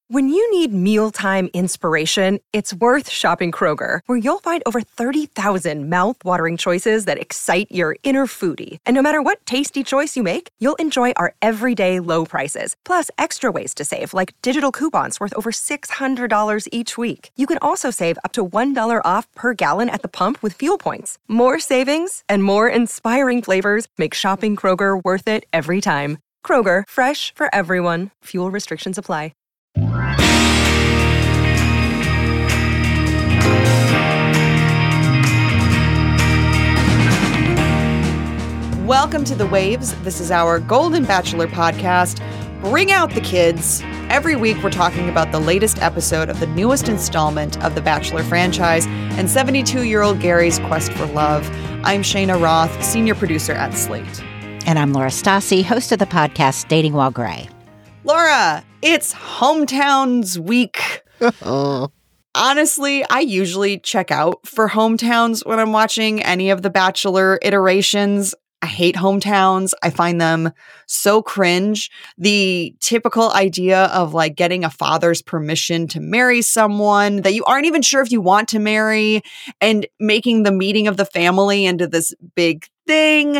When you need mealtime inspiration, it's worth shopping Kroger, where you'll find over 30,000 mouth-watering choices that excite your inner foodie. And no matter what tasty choice you make, you'll enjoy our everyday low prices, plus extra ways to save, like digital coupons worth over $600 each week. You can also save up to $1 off per gallon at the pump with fuel points. More savings and more inspiring flavors make shopping Kroger worth it every time. Kroger, fresh for everyone. Fuel restrictions apply. Welcome to The Waves. This is our Golden Bachelor podcast. Bring out the kids. Every week we're talking about the latest episode of the newest installment of the Bachelor franchise and 72-year-old Gary's quest for love. I'm Shayna Roth, senior producer at Slate. And I'm Laura Stassi, host of the podcast Dating While Gray. Laura, it's hometowns week. Honestly, I usually check out for hometowns when I'm watching any of the Bachelor iterations. I hate hometowns. I find them so cringe. The typical idea of like getting a father's permission to marry someone that you aren't even sure if you want to marry and making the meeting of the family into this big thing.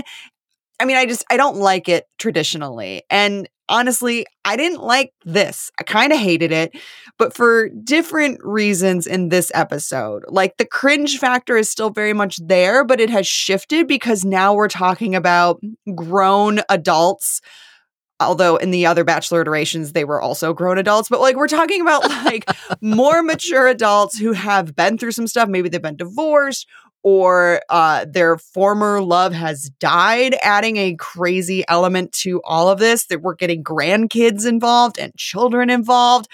I mean, I don't like it traditionally. And honestly, I didn't like this. I kind of hated it, but for different reasons in this episode. Like the cringe factor is still very much there, but it has shifted because now we're talking about grown adults. Although in the other Bachelor iterations, they were also grown adults. But like we're talking about like more mature adults who have been through some stuff. Maybe they've been divorced or their former love has died, adding a crazy element to all of this, that we're getting grandkids involved and children involved.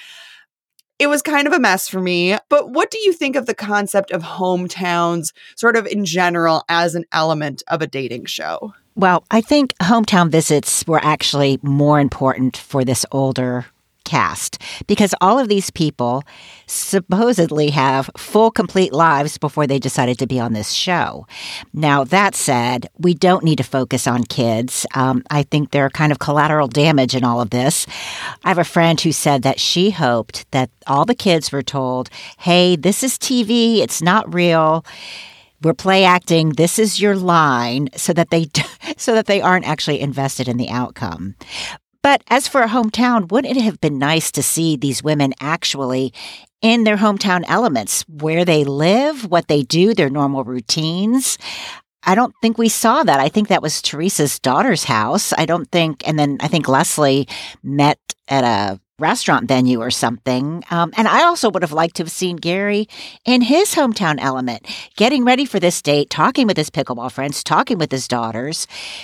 It was kind of a mess for me. But what do you think of the concept of hometowns sort of in general as an element of a dating show? Well, I think hometown visits were actually more important for this older cast because all of these people supposedly have full, complete lives before they decided to be on this show. Now, that said, we don't need to focus on kids. I think they're kind of collateral damage in all of this. I have a friend who said that she hoped that all the kids were told, hey, this is TV, it's not real. We're play acting. This is your line, so that they aren't actually invested in the outcome. But as for a hometown, wouldn't it have been nice to see these women actually in their hometown elements, where they live, what they do, their normal routines? I don't think we saw that. I think that was Teresa's daughter's house. And then I think Leslie met at a restaurant venue or something. And I also would have liked to have seen Gary in his hometown element, getting ready for this date, talking with his pickleball friends, talking with his daughters.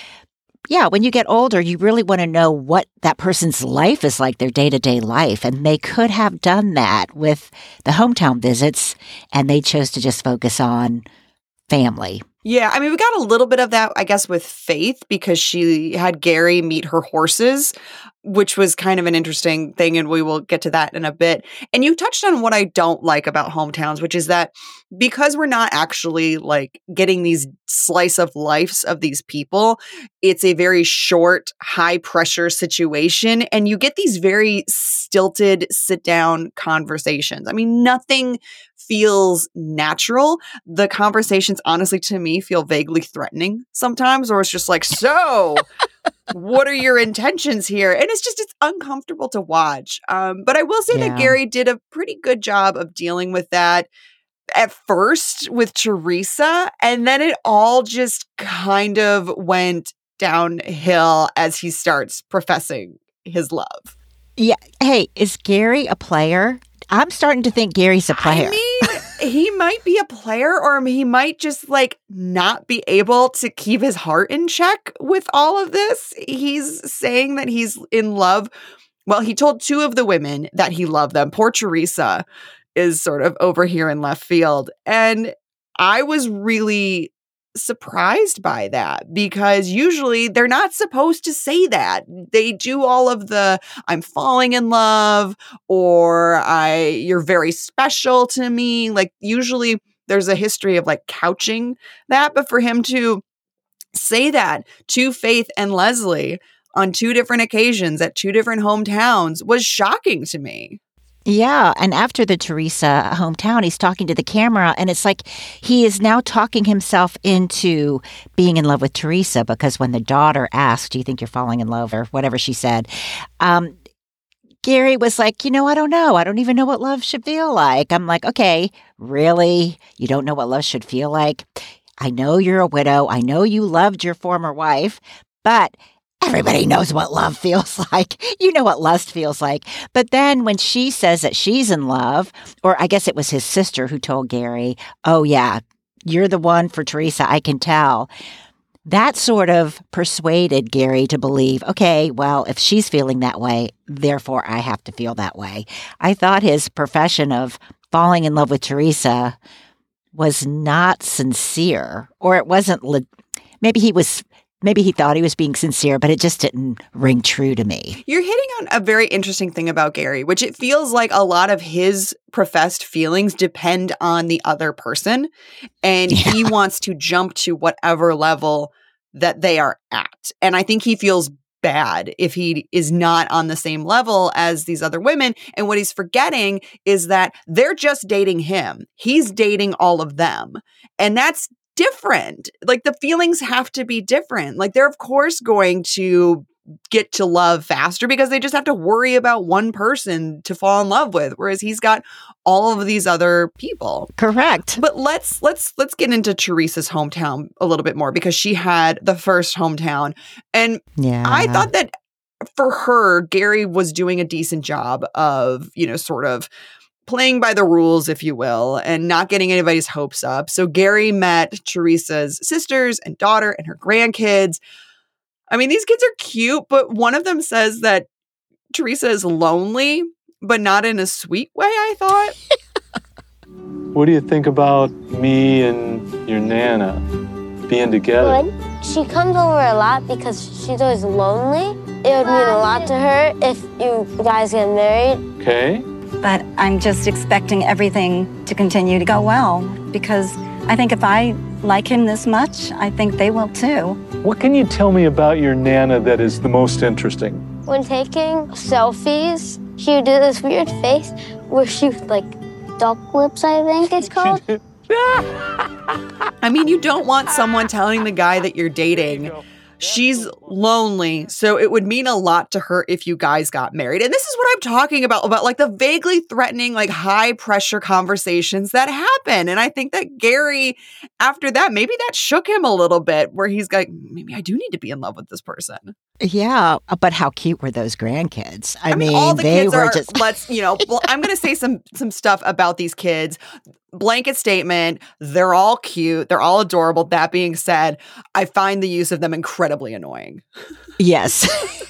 Yeah, when you get older, you really want to know what that person's life is like, their day-to-day life. And they could have done that with the hometown visits, and they chose to just focus on family. Yeah, I mean, we got a little bit of that, I guess, with Faith because she had Gary meet her horses, which was kind of an interesting thing, and we will get to that in a bit. And you touched on what I don't like about hometowns, which is that because we're not actually like getting these slice of lives of these people, it's a very short, high pressure situation, and you get these very stilted sit down conversations. I mean, nothing feels natural. The conversations, honestly, to me, feel vaguely threatening sometimes, or it's just like, so what are your intentions here? And it's uncomfortable to watch. But I will say that Gary did a pretty good job of dealing with that at first with Teresa, and then it all just kind of went downhill as he starts professing his love. Yeah. Hey, is Gary a player? I'm starting to think Gary's a player. I mean, he might be a player, or he might just like not be able to keep his heart in check with all of this. He's saying that he's in love. Well, he told two of the women that he loved them. Poor Teresa is sort of over here in left field. And I was really surprised by that because usually they're not supposed to say that. They do all of the I'm falling in love or you're very special to me. Like usually there's a history of like couching that, but for him to say that to Faith and Leslie on two different occasions at two different hometowns was shocking to me. Yeah, and after the Teresa hometown, he's talking to the camera, and it's like he is now talking himself into being in love with Teresa, because when the daughter asked, do you think you're falling in love, or whatever she said, Gary was like, I don't know. I don't even know what love should feel like. I'm like, okay, really? You don't know what love should feel like? I know you're a widow. I know you loved your former wife, but everybody knows what love feels like. You know what lust feels like. But then when she says that she's in love, or I guess it was his sister who told Gary, oh, yeah, you're the one for Teresa, I can tell. That sort of persuaded Gary to believe, okay, well, if she's feeling that way, therefore I have to feel that way. I thought his profession of falling in love with Teresa was not sincere, or it wasn't, maybe he thought he was being sincere, but it just didn't ring true to me. You're hitting on a very interesting thing about Gary, which it feels like a lot of his professed feelings depend on the other person, and he wants to jump to whatever level that they are at. And I think he feels bad if he is not on the same level as these other women. And what he's forgetting is that they're just dating him. He's dating all of them. And that's different. Like, the feelings have to be different. Like, they're of course going to get to love faster because they just have to worry about one person to fall in love with, whereas he's got all of these other people. Correct. But let's get into Teresa's hometown a little bit more, because she had the first hometown, and I thought that for her, Gary was doing a decent job of, sort of playing by the rules, if you will, and not getting anybody's hopes up. So Gary met Teresa's sisters and daughter and her grandkids. I mean, these kids are cute, but one of them says that Teresa is lonely, but not in a sweet way, I thought. What do you think about me and your Nana being together? Good. She comes over a lot because she's always lonely. It would mean a lot to her if you guys get married. Okay. But I'm just expecting everything to continue to go well, because I think if I like him this much, I think they will too. What can you tell me about your Nana that is the most interesting? When taking selfies, she would do this weird face where she would, like, duck lips, I think it's called. I mean, you don't want someone telling the guy that you're dating she's lonely, so it would mean a lot to her if you guys got married. And this is what I'm talking about like the vaguely threatening, like high pressure conversations that happen. And I think that Gary, after that, maybe that shook him a little bit, where he's like, maybe I do need to be in love with this person. Yeah, but how cute were those grandkids? I mean, all the they kids were are, just... I'm going to say some stuff about these kids. Blanket statement, they're all cute. They're all adorable. That being said, I find the use of them incredibly annoying. Yes.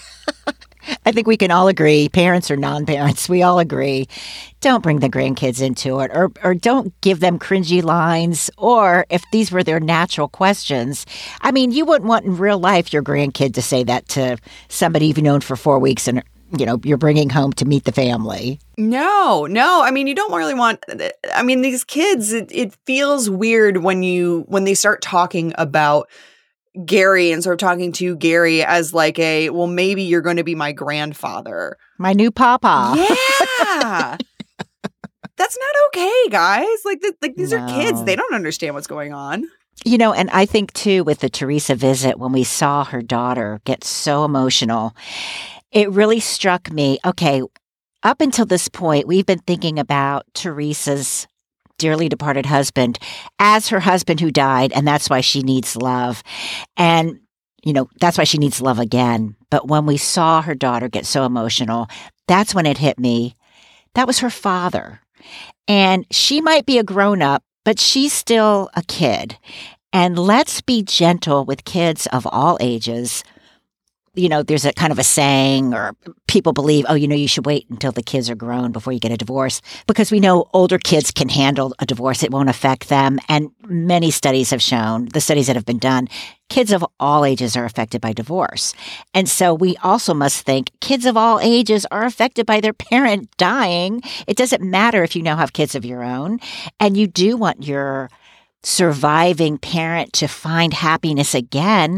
I think we can all agree, parents or non-parents, we all agree, don't bring the grandkids into it, or don't give them cringy lines, or if these were their natural questions. I mean, you wouldn't want in real life your grandkid to say that to somebody you've known for 4 weeks and you're bringing home to meet the family. No. I mean, you don't really want, I mean, these kids, it feels weird when they start talking about Gary and sort of talking to Gary as like well, maybe you're going to be my grandfather. My new papa. Yeah. That's not okay, guys. Like these are kids. They don't understand what's going on. And I think too, with the Teresa visit, when we saw her daughter get so emotional, it really struck me, okay, up until this point, we've been thinking about Teresa's dearly departed husband as her husband who died, and that's why she needs love. And, that's why she needs love again. But when we saw her daughter get so emotional, that's when it hit me. That was her father. And she might be a grown-up, but she's still a kid. And let's be gentle with kids of all ages. There's a kind of a saying, or people believe, you should wait until the kids are grown before you get a divorce, because we know older kids can handle a divorce. It won't affect them. And many studies have shown, the studies that have been done, kids of all ages are affected by divorce. And so we also must think kids of all ages are affected by their parent dying. It doesn't matter if you now have kids of your own, and you do want your surviving parent to find happiness again,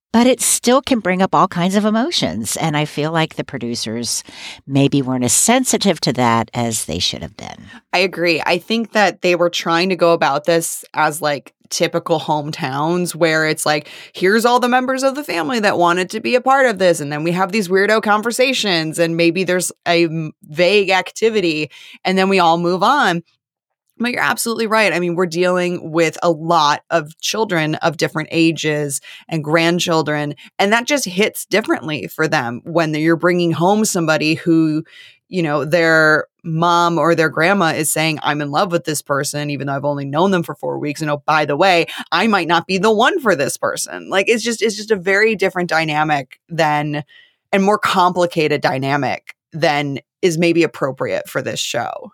but it still can bring up all kinds of emotions. And I feel like the producers maybe weren't as sensitive to that as they should have been. I agree. I think that they were trying to go about this as like typical hometowns where it's like, here's all the members of the family that wanted to be a part of this. And then we have these weirdo conversations and maybe there's a vague activity and then we all move on. But you're absolutely right. I mean, we're dealing with a lot of children of different ages and grandchildren, and that just hits differently for them when you're bringing home somebody who, you know, their mom or their grandma is saying, I'm in love with this person, even though I've only known them for 4 weeks. And oh, by the way, I might not be the one for this person. Like, it's just a very different dynamic than, and more complicated dynamic than is maybe appropriate for this show.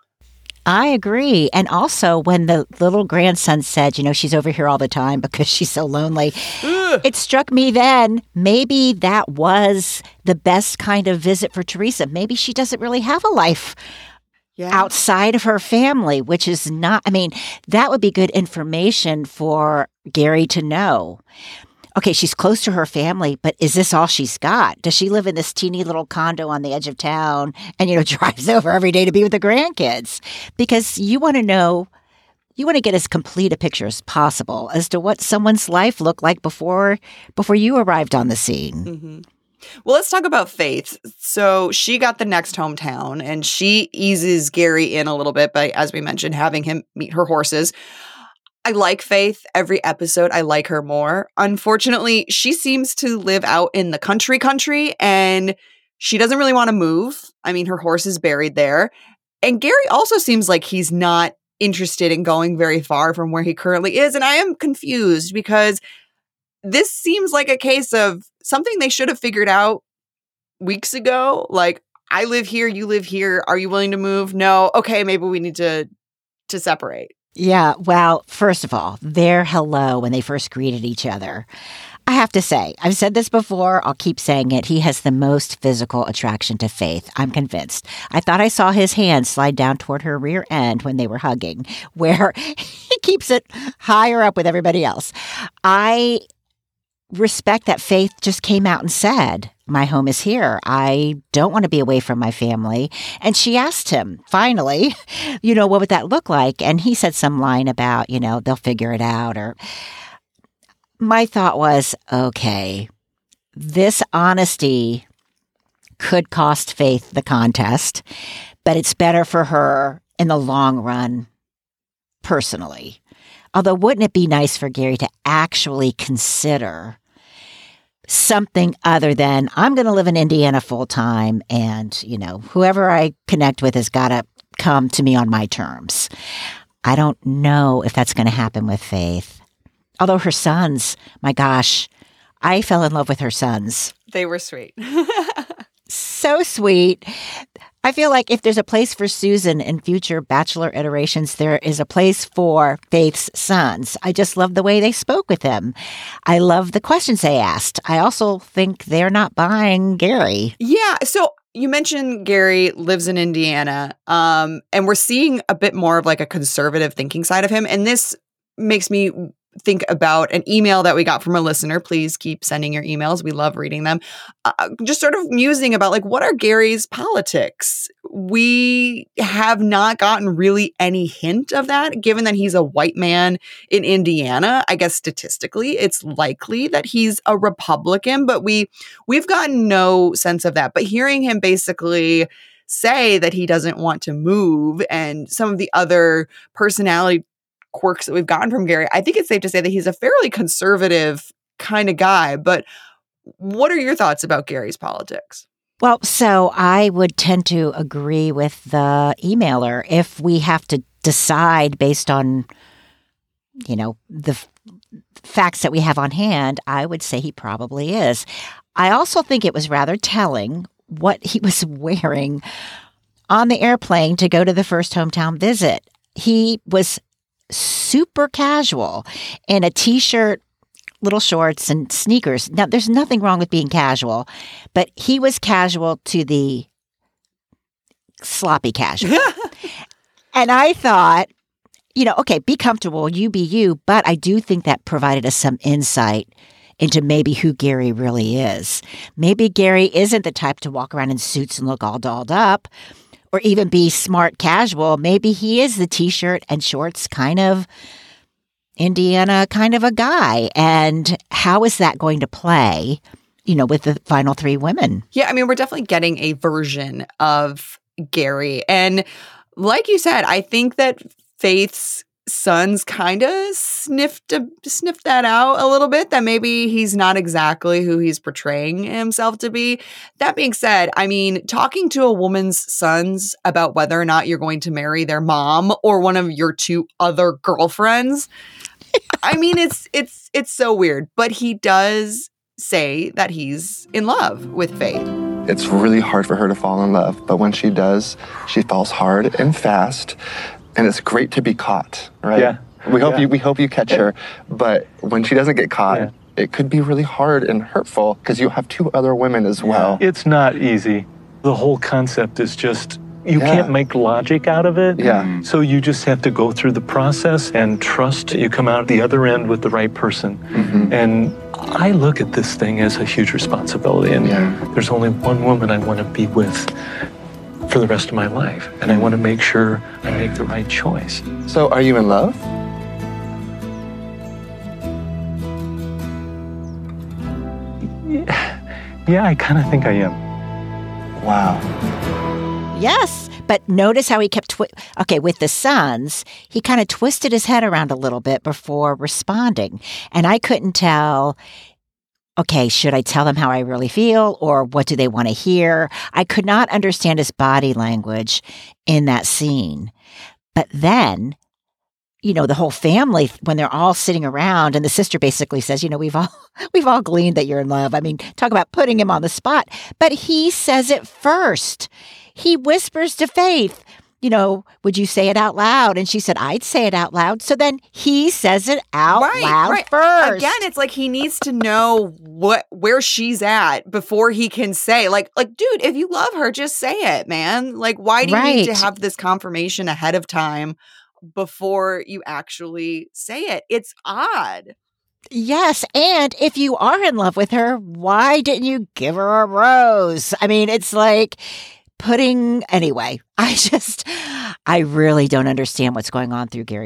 I agree. And also when the little grandson said, you know, she's over here all the time because she's so lonely, it struck me then, maybe that was the best kind of visit for Teresa. Maybe she doesn't really have a life outside of her family, which is not, I mean, that would be good information for Gary to know. Okay, she's close to her family, but is this all she's got? Does she live in this teeny little condo on the edge of town and, you know, drives over every day to be with the grandkids? Because you want to know, you want to get as complete a picture as possible as to what someone's life looked like before you arrived on the scene. Mm-hmm. Well, let's talk about Faith. So she got the next hometown and she eases Gary in a little bit by, as we mentioned, having him meet her horses. I like Faith. Every episode, I like her more. Unfortunately, she seems to live out in the country, and she doesn't really want to move. I mean, her horse is buried there. And Gary also seems like he's not interested in going very far from where he currently is. And I am confused because this seems like a case of something they should have figured out weeks ago. Like, I live here, you live here. Are you willing to move? No. Okay, maybe we need to separate. Yeah, well, first of all, their hello when they first greeted each other. I have to say, I've said this before, I'll keep saying it, he has the most physical attraction to Faith. I'm convinced. I thought I saw his hand slide down toward her rear end when they were hugging, where he keeps it higher up with everybody else. I respect that Faith just came out and said, my home is here. I don't want to be away from my family. And she asked him, finally, you know, what would that look like? And he said some line about, you know, they'll figure it out. Or my thought was, okay, this honesty could cost Faith the contest, but it's better for her in the long run, personally. Although, wouldn't it be nice for Gary to actually consider something other than, I'm going to live in Indiana full time and, you know, whoever I connect with has got to come to me on my terms. I don't know if that's going to happen with Faith. Although her sons, my gosh, I fell in love with her sons. They were sweet. So sweet. I feel like if there's a place for Susan in future Bachelor iterations, there is a place for Faith's sons. I just love the way they spoke with him. I love the questions they asked. I also think they're not buying Gary. Yeah. So you mentioned Gary lives in Indiana, and we're seeing a bit more of like a conservative thinking side of him. And this makes me think about an email that we got from a listener. Please keep sending your emails. We love reading them. Just sort of musing about like, what are Gary's politics? We have not gotten really any hint of that, given that he's a white man in Indiana. I guess statistically, it's likely that he's a Republican, but we've gotten no sense of that. But hearing him basically say that he doesn't want to move and some of the other personality quirks that we've gotten from Gary, I think it's safe to say that he's a fairly conservative kind of guy. But what are your thoughts about Gary's politics? Well, so I would tend to agree with the emailer. If we have to decide based on, you know, the facts that we have on hand, I would say he probably is. I also think it was rather telling what he was wearing on the airplane to go to the first hometown visit. He was super casual in a t-shirt, little shorts, and sneakers. Now, there's nothing wrong with being casual, but he was casual to the sloppy casual. And I thought, you know, okay, be comfortable, you be you, but I do think that provided us some insight into maybe who Gary really is. Maybe Gary isn't the type to walk around in suits and look all dolled up or even be smart casual. Maybe he is the t-shirt and shorts kind of Indiana kind of a guy. And how is that going to play, with the final three women? Yeah, I mean, we're definitely getting a version of Gary. And like you said, I think that Faith's sons kind of sniffed that out a little bit, that maybe he's not exactly who he's portraying himself to be. That being said, I mean, talking to a woman's sons about whether or not you're going to marry their mom or one of your two other girlfriends, I mean, it's so weird. But he does say that he's in love with Faith. It's really hard for her to fall in love, but when she does, she falls hard and fast. And it's great to be caught, right? Yeah. We hope you catch her, but when she doesn't get caught, it could be really hard and hurtful because you have two other women as well. It's not easy. The whole concept is just, you can't make logic out of it. Yeah. So you just have to go through the process and trust you come out the other end with the right person. Mm-hmm. And I look at this thing as a huge responsibility. And there's only one woman I want to be with for the rest of my life. And I want to make sure I make the right choice. So are you in love? Yeah, I kind of think I am. Wow. Yes, but notice how he kept, with the sons, he kind of twisted his head around a little bit before responding. And I couldn't tell, okay, should I tell them how I really feel or what do they want to hear? I could not understand his body language in that scene. But then, the whole family, when they're all sitting around and the sister basically says, we've all gleaned that you're in love. I mean, talk about putting him on the spot. But he says it first. He whispers to Faith, would you say it out loud? And she said, I'd say it out loud. So then he says it out loud first. Again, it's like he needs to know where she's at before he can say, like, dude, if you love her, just say it, man. Like, why do you need to have this confirmation ahead of time before you actually say it? It's odd. Yes, and if you are in love with her, why didn't you give her a rose? I mean, it's like anyway, I really don't understand what's going on through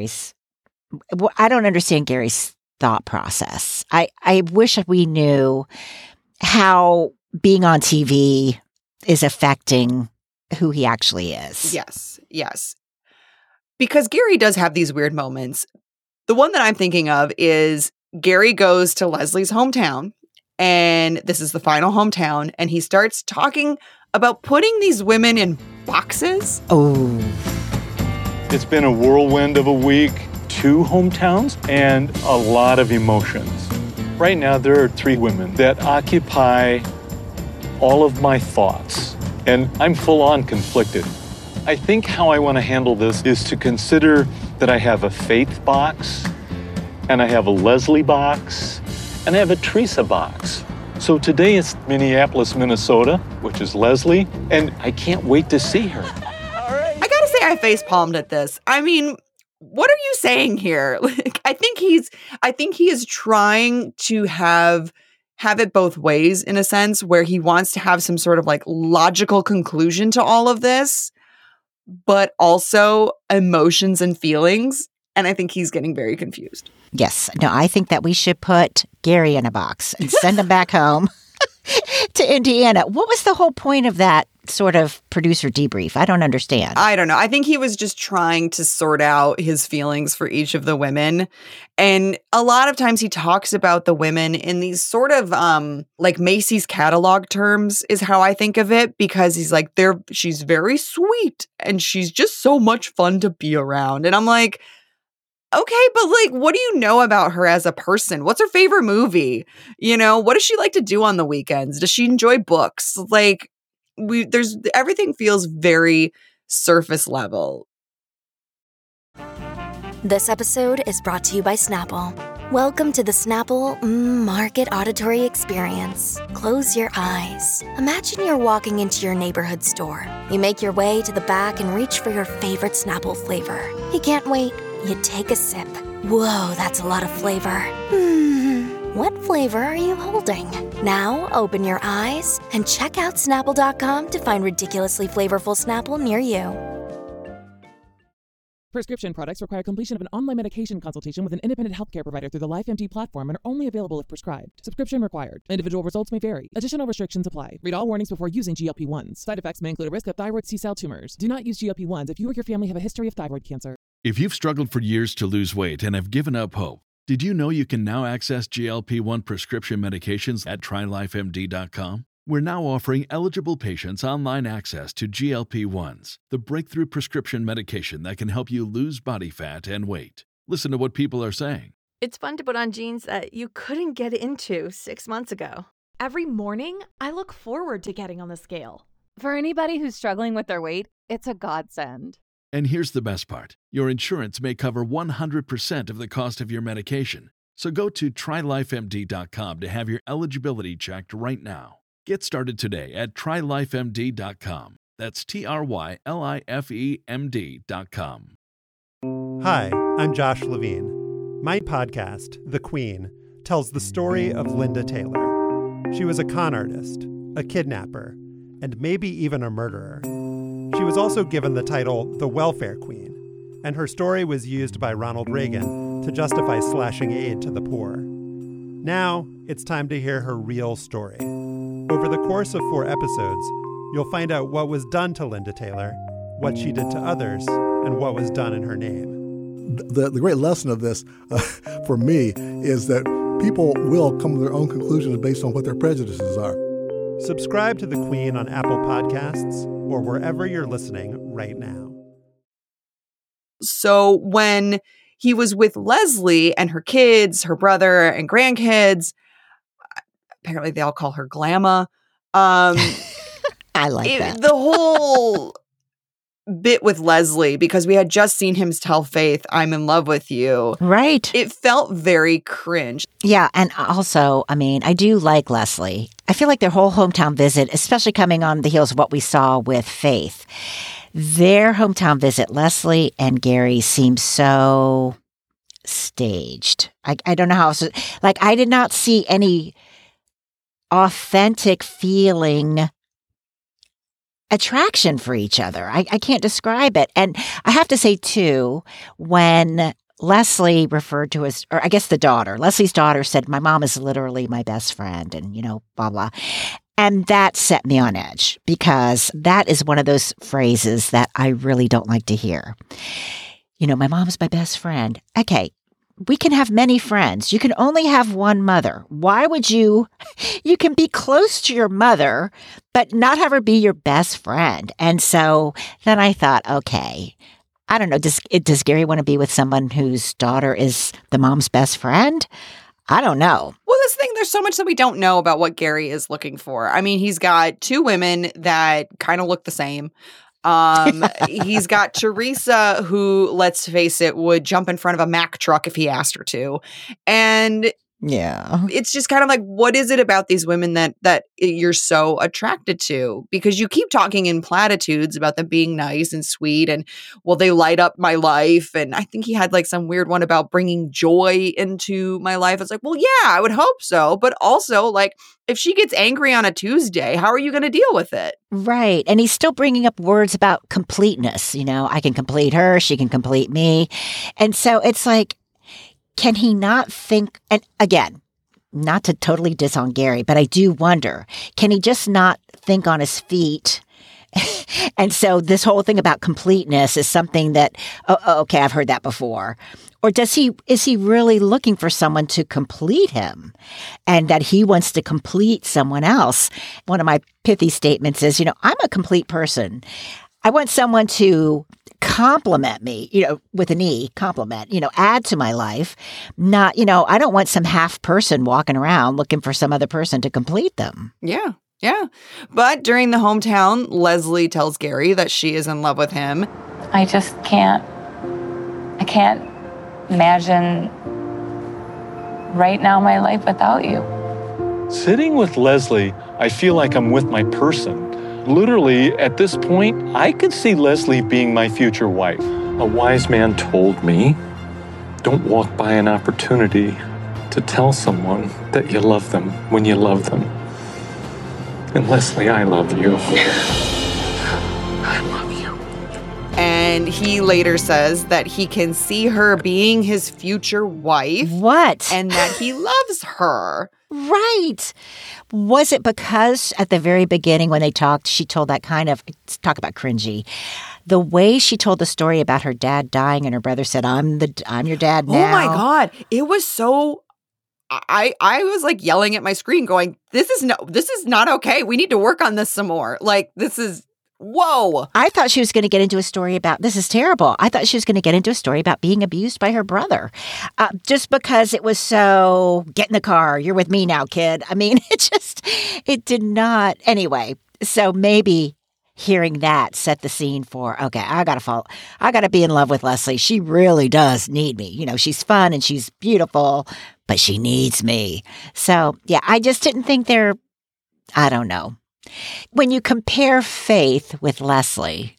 I don't understand Gary's thought process. I wish we knew how being on TV is affecting who he actually is. Yes. Because Gary does have these weird moments. The one that I'm thinking of is Gary goes to Leslie's hometown, and this is the final hometown, and he starts talking about putting these women in boxes. Oh. It's been a whirlwind of a week, 2 hometowns, and a lot of emotions. Right now, there are 3 women that occupy all of my thoughts, and I'm full-on conflicted. I think how I want to handle this is to consider that I have a Faith box, and I have a Leslie box, and I have a Teresa box. So today it's Minneapolis, Minnesota, which is Leslie, and I can't wait to see her. I gotta say I face-palmed at this. I mean, what are you saying here? Like, I think he is trying to have it both ways, in a sense, where he wants to have some sort of like logical conclusion to all of this, but also emotions and feelings. And I think he's getting very confused. Yes. No, I think that we should put Gary in a box and send him back home to Indiana. What was the whole point of that sort of producer debrief? I don't understand. I don't know. I think he was just trying to sort out his feelings for each of the women. And a lot of times he talks about the women in these sort of like Macy's catalog terms is how I think of it, because he's like, she's very sweet and she's just so much fun to be around. And I'm like, okay, but like, what do you know about her as a person? What's her favorite movie? What does she like to do on the weekends? Does she enjoy books? Like, everything feels very surface level. This episode is brought to you by Snapple. Welcome to the Snapple Market Auditory Experience. Close your eyes. Imagine you're walking into your neighborhood store. You make your way to the back and reach for your favorite Snapple flavor. You can't wait. You take a sip. Whoa, that's a lot of flavor. What flavor are you holding? Now, open your eyes and check out Snapple.com to find ridiculously flavorful Snapple near you. Prescription products require completion of an online medication consultation with an independent healthcare provider through the LifeMD platform and are only available if prescribed. Subscription required. Individual results may vary. Additional restrictions apply. Read all warnings before using GLP-1s. Side effects may include a risk of thyroid C-cell tumors. Do not use GLP-1s if you or your family have a history of thyroid cancer. If you've struggled for years to lose weight and have given up hope, did you know you can now access GLP-1 prescription medications at TryLifeMD.com? We're now offering eligible patients online access to GLP-1s, the breakthrough prescription medication that can help you lose body fat and weight. Listen to what people are saying. It's fun to put on jeans that you couldn't get into 6 months ago. Every morning, I look forward to getting on the scale. For anybody who's struggling with their weight, it's a godsend. And here's the best part. Your insurance may cover 100% of the cost of your medication. So go to TryLifeMD.com to have your eligibility checked right now. Get started today at TryLifeMD.com. That's TryLifeMD.com. Hi, I'm Josh Levine. My podcast, The Queen, tells the story of Linda Taylor. She was a con artist, a kidnapper, and maybe even a murderer. She was also given the title the Welfare Queen, and her story was used by Ronald Reagan to justify slashing aid to the poor. Now, it's time to hear her real story. Over the course of 4 episodes, you'll find out what was done to Linda Taylor, what she did to others, and what was done in her name. The great lesson of this, for me, is that people will come to their own conclusions based on what their prejudices are. Subscribe to The Queen on Apple Podcasts or wherever you're listening right now. So when he was with Leslie and her kids, her brother and grandkids, apparently they all call her Glamma. I like that. The whole bit with Leslie, because we had just seen him tell Faith, I'm in love with you. Right. It felt very cringe. Yeah. And also, I mean, I do like Leslie. I feel like their whole hometown visit, especially coming on the heels of what we saw with Faith, their hometown visit, Leslie and Gary, seemed so staged. I don't know how else. Like, I did not see any authentic feeling attraction for each other. I can't describe it. And I have to say, too, when Leslie referred to his, or I guess Leslie's daughter said, my mom is literally my best friend and, blah, blah. And that set me on edge because that is one of those phrases that I really don't like to hear. My mom is my best friend. Okay. We can have many friends. You can only have one mother. Why would you can be close to your mother, but not have her be your best friend. And so then I thought, okay, I don't know. Does Gary want to be with someone whose daughter is the mom's best friend? I don't know. Well, this thing, there's so much that we don't know about what Gary is looking for. I mean, he's got 2 women that kind of look the same. He's got Teresa, who, let's face it, would jump in front of a Mack truck if he asked her to. And yeah, it's just kind of like, what is it about these women that you're so attracted to? Because you keep talking in platitudes about them being nice and sweet and, well, they light up my life. And I think he had like some weird one about bringing joy into my life. It's like, well, yeah, I would hope so. But also, like, if she gets angry on a Tuesday, how are you going to deal with it? Right. And he's still bringing up words about completeness. I can complete her. She can complete me. And so it's like, can he not think, and again, not to totally diss on Gary, but I do wonder, can he just not think on his feet? And so this whole thing about completeness is something that, okay, I've heard that before. Or is he really looking for someone to complete him and that he wants to complete someone else? One of my pithy statements is, I'm a complete person. I want someone to compliment me, with an E, compliment, add to my life. Not, I don't want some half person walking around looking for some other person to complete them. Yeah. Yeah. But during the hometown, Leslie tells Gary that she is in love with him. I can't imagine right now my life without you. Sitting with Leslie, I feel like I'm with my person. Literally, at this point, I could see Leslie being my future wife. A wise man told me, don't walk by an opportunity to tell someone that you love them when you love them. And Leslie, I love you. I love you. And he later says that he can see her being his future wife. What? And that he loves her. Right. Was it because at the very beginning when they talked, she told that kind of, talk about cringy, the way she told the story about her dad dying and her brother said, I'm your dad now. Oh my God. It was so, I was like yelling at my screen going, this is not okay. We need to work on this some more. Like, this is, whoa. I thought she was going to get into a story about, this is terrible. I thought she was going to get into a story about being abused by her brother. Just because it was so, get in the car, you're with me now, kid. I mean, it did not. Anyway, so maybe hearing that set the scene for, okay, I got to be in love with Leslie. She really does need me. You know, she's fun and she's beautiful, but she needs me. So yeah, I just didn't think I don't know. When you compare Faith with Leslie,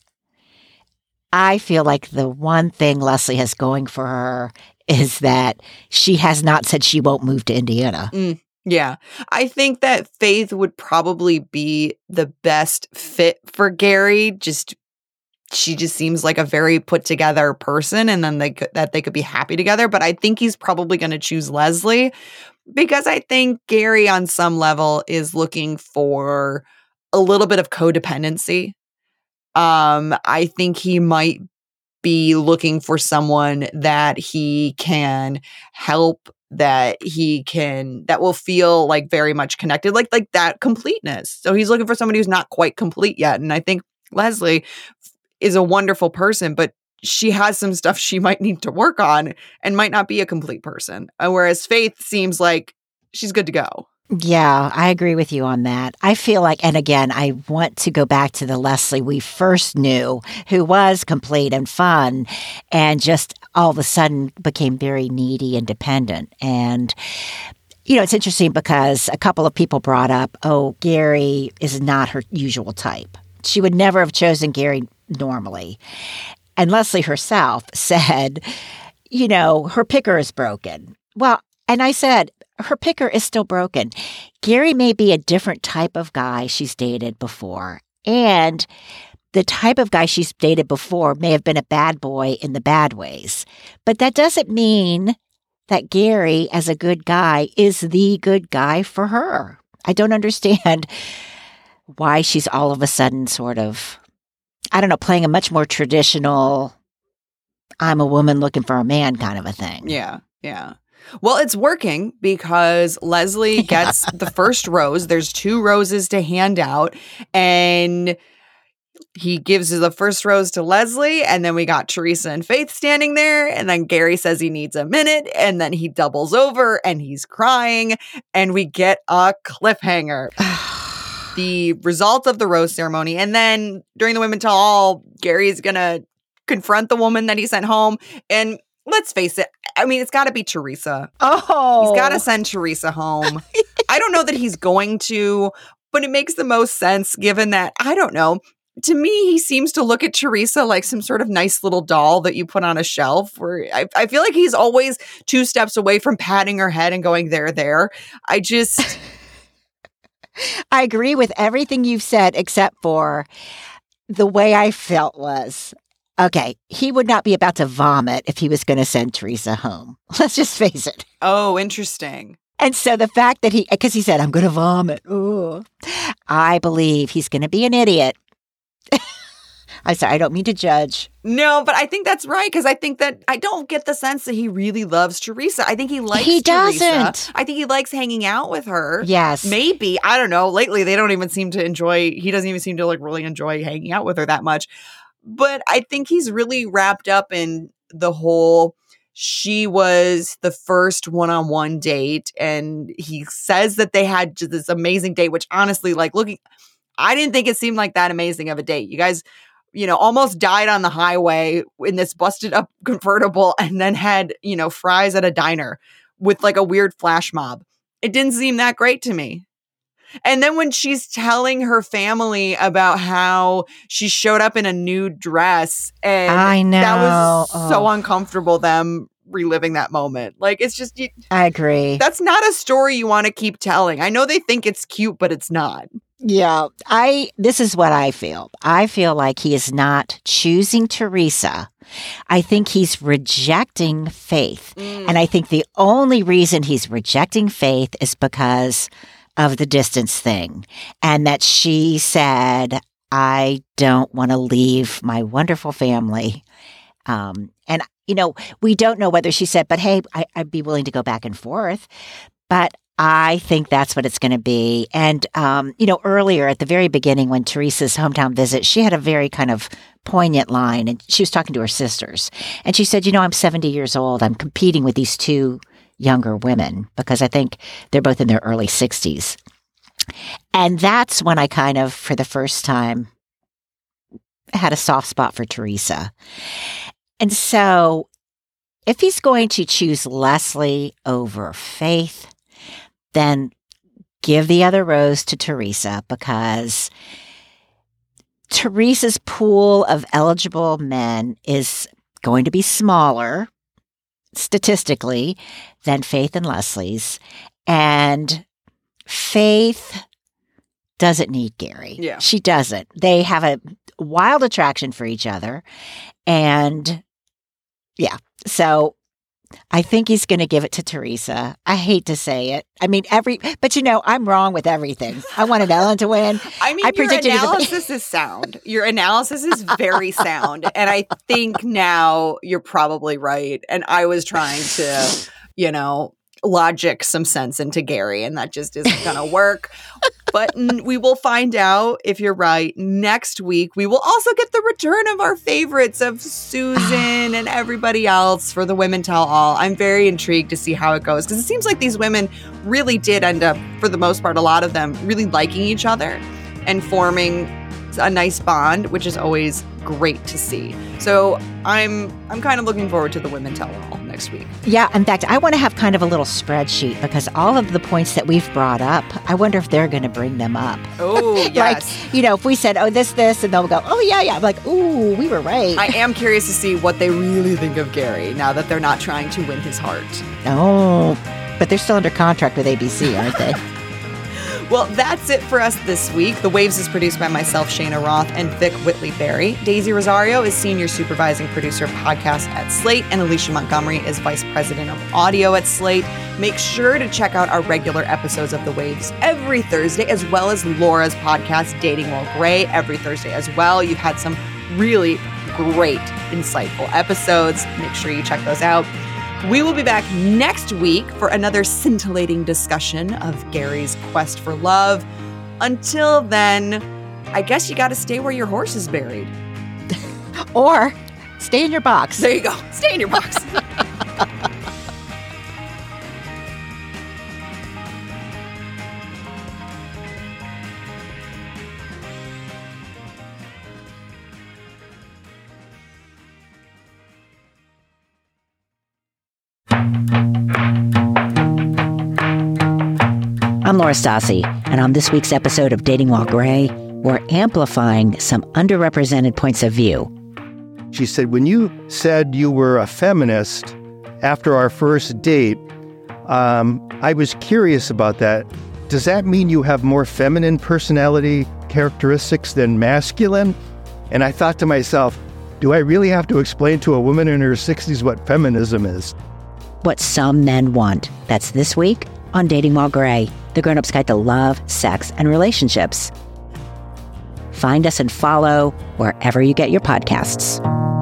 I feel like the one thing Leslie has going for her is that she has not said she won't move to Indiana. Yeah. I think that Faith would probably be the best fit for Gary. She just seems like a very put together person, and then they could be happy together. But I think he's probably going to choose Leslie because I think Gary on some level is looking for a little bit of codependency. I think he might be looking for someone that he can help, that will feel like very much connected, like that completeness. So he's looking for somebody who's not quite complete yet. And I think Leslie is a wonderful person, but she has some stuff she might need to work on and might not be a complete person. Whereas Faith seems like she's good to go. Yeah, I agree with you on that. I feel like, and again, I want to go back to the Leslie we first knew, who was complete and fun, and just all of a sudden became very needy and dependent. And, you know, it's interesting because a couple of people brought up, oh, Gary is not her usual type. She would never have chosen Gary normally. And Leslie herself said, you know, her picker is broken. Well, and I said, her picker is still broken. Gary may be a different type of guy she's dated before. And the type of guy she's dated before may have been a bad boy in the bad ways. But that doesn't mean that Gary, as a good guy, is the good guy for her. I don't understand why she's all of a sudden sort of, I don't know, playing a much more traditional, I'm a woman looking for a man kind of a thing. Yeah, yeah. Well, it's working because Leslie gets the first rose. There's 2 roses to hand out, and he gives the first rose to Leslie, and then we got Teresa and Faith standing there, and then Gary says he needs a minute, and then he doubles over, and he's crying, and we get a cliffhanger. The result of the rose ceremony, and then during the women tell all, Gary's gonna confront the woman that he sent home, and let's face it, I mean, it's got to be Teresa. Oh. He's got to send Teresa home. I don't know that he's going to, but it makes the most sense given that, I don't know, to me, he seems to look at Teresa like some sort of nice little doll that you put on a shelf, where I feel like he's always 2 steps away from patting her head and going, there. I agree with everything you've said, except for the way I felt was, okay, he would not be about to vomit if he was going to send Teresa home. Let's just face it. Oh, interesting. And so the fact that because he said, I'm going to vomit. Ooh. I believe he's going to be an idiot. I'm sorry, I don't mean to judge. No, but I think that's right, because I think that I don't get the sense that he really loves Teresa. I think he likes Teresa. Doesn't. I think he likes hanging out with her. Yes. Maybe. I don't know. Lately, he doesn't even seem to like really enjoy hanging out with her that much. But I think he's really wrapped up in the whole, she was the first one-on-one date. And he says that they had just this amazing date, which honestly, like I didn't think it seemed like that amazing of a date. You guys, almost died on the highway in this busted up convertible and then had, fries at a diner with like a weird flash mob. It didn't seem that great to me. And then when she's telling her family about how she showed up in a nude dress, and I know. that was so uncomfortable, them reliving that moment. Like, it's just... I agree. That's not a story you want to keep telling. I know they think it's cute, but it's not. Yeah, this is what I feel. I feel like he is not choosing Teresa. I think he's rejecting Faith. And I think the only reason he's rejecting Faith is because of the distance thing. And that she said, I don't want to leave my wonderful family. And, we don't know whether she said, but hey, I'd be willing to go back and forth. But I think that's what it's going to be. And, earlier at the very beginning when Teresa's hometown visit, she had a very kind of poignant line, and she was talking to her sisters. And she said, I'm 70 years old. I'm competing with these two younger women because I think they're both in their early 60s. And that's when I kind of, for the first time, had a soft spot for Teresa. And so if he's going to choose Leslie over Faith, then give the other rose to Teresa, because Teresa's pool of eligible men is going to be smaller statistically than Faith and Leslie's. And Faith doesn't need Gary. Yeah. She doesn't. They have a wild attraction for each other. And yeah, so I think he's going to give it to Teresa. I hate to say it. I mean, but I'm wrong with everything. I wanted Ellen to win. I mean, your analysis is sound. Your analysis is very sound. And I think now you're probably right. And I was trying to, logic some sense into Gary, and that just isn't going to work. But we will find out if you're right next week. We will also get the return of our favorites of Susan and everybody else for the Women Tell All. I'm very intrigued to see how it goes, because it seems like these women really did end up, for the most part, a lot of them really liking each other and forming a nice bond, which is always great to see. So I'm kind of looking forward to the Women Tell All next week. Yeah, in fact, I want to have kind of a little spreadsheet, because all of the points that we've brought up, I wonder if they're going to bring them up. Oh, yes. If we said, this, and they'll go, oh, yeah. I'm like, ooh, we were right. I am curious to see what they really think of Gary now that they're not trying to win his heart. Oh, but they're still under contract with ABC, aren't they? Well, that's it for us this week. The Waves is produced by myself, Shayna Roth, and Vic Whitley-Berry. Daisy Rosario is Senior Supervising Producer of Podcasts at Slate, and Alicia Montgomery is Vice President of Audio at Slate. Make sure to check out our regular episodes of The Waves every Thursday, as well as Laura's podcast, Dating While Gray, every Thursday as well. You've had some really great, insightful episodes. Make sure you check those out. We will be back next week for another scintillating discussion of Gary's quest for love. Until then, I guess you got to stay where your horse is buried. Or stay in your box. There you go. Stay in your box. I'm Laura Stassi, and on this week's episode of Dating While Gray, we're amplifying some underrepresented points of view. She said, when you said you were a feminist after our first date, I was curious about that. Does that mean you have more feminine personality characteristics than masculine? And I thought to myself, do I really have to explain to a woman in her 60s what feminism is? What some men want. That's this week on Dating While Gray, the Grown-Ups Guide to Love, Sex, and Relationships. Find us and follow wherever you get your podcasts.